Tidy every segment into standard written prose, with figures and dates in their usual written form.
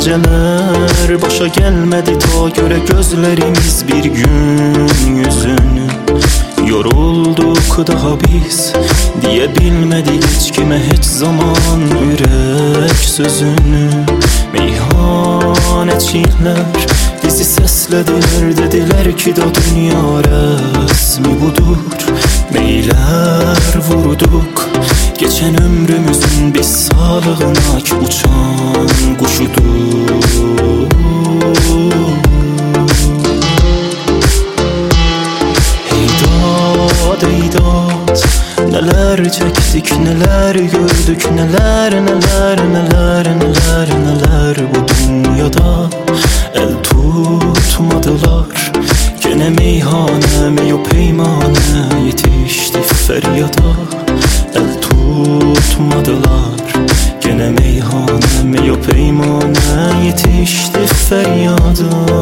geceler başa gelmedi ta göre gözlerimiz bir gün yüzünü. Yorulduk daha biz diyebilmedik hiç kime hiç zaman yürek sözünü. Meyhaneciler bizi seslediler, dediler ki da dünya resmi budur. Meyler vurduk geçen ömrümüzün biz sağlığına ki uçan kuşudur. Eydat eydat, neler çektik neler gördük, neler neler neler neler neler bu dünyada. El tutmadılar gene meyhane meyo peymane yetişti feryada. El tutmadılar gene meyhane meyo peymane yetişti feryada.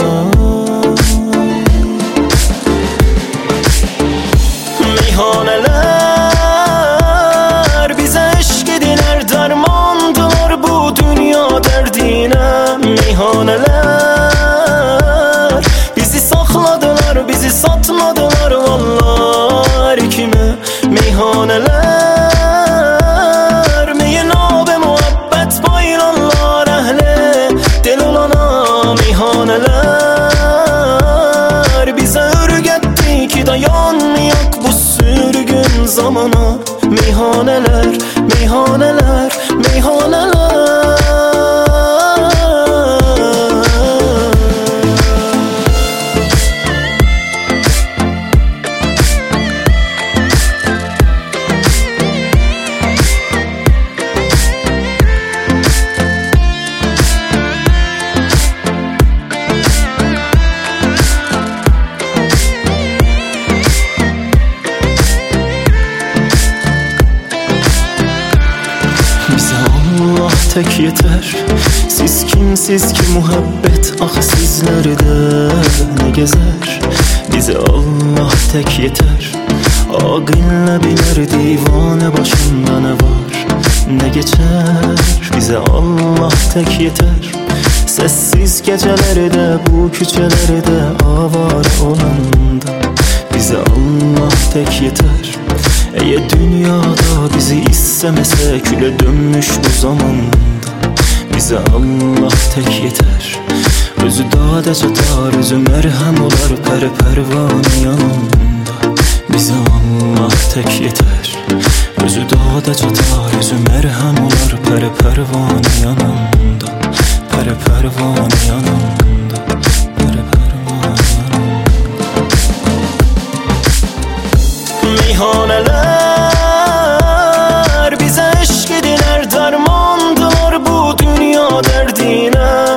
Meyhaneler bize eşk ediler, dermandılar bu dünya derdine. Meyhaneler bizi sakladılar, bizi satmadılar vallahi kime. Meyhaneler meyin abe muhabbet paylanlar ehle del olana. Meyhaneler bize örgetti ki dayanmayak bu sürgün zamana. Meyhaneler, meyhaneler, meyhaneler. Bize Allah tek yeter, siz kimsiz ki muhabbet ah sizlerde ne gezer. Bize Allah tek yeter, akılla bilir divane başında ne var ne geçer. Bize Allah tek yeter, sessiz gecelerde bu küçelerde avare olanda. Bize Allah tek yeter, eğer dünyada bizi istemese küle dönmüş bu zamanda. Bize Allah tek yeter, özü dağda çatar, özü merhem olar pere pervane yanında. Bize Allah tek yeter, özü dağda çatar, özü merhem olar pere pervane yanında. Pere pervane yanında, pere pervane yanında. Meyhaneler bize eşk ediler, dermandılar bu dünya derdine.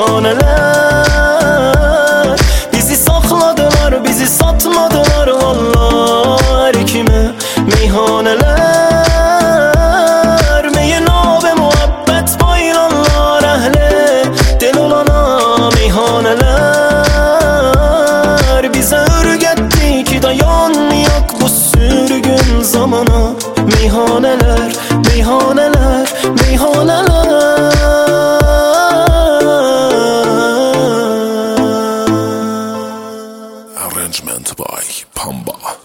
Meyhaneler bizi sakladılar, bizi satmadılar vallahi kime. Meyhaneler meyin abe muhabbet baylanlar ehle del olana. Meyhaneler bize örgetti ki dayanmayak bu sürgün zamana. Meyhaneler, meyhaneler, meyhaneler. Arrangement by Pamba.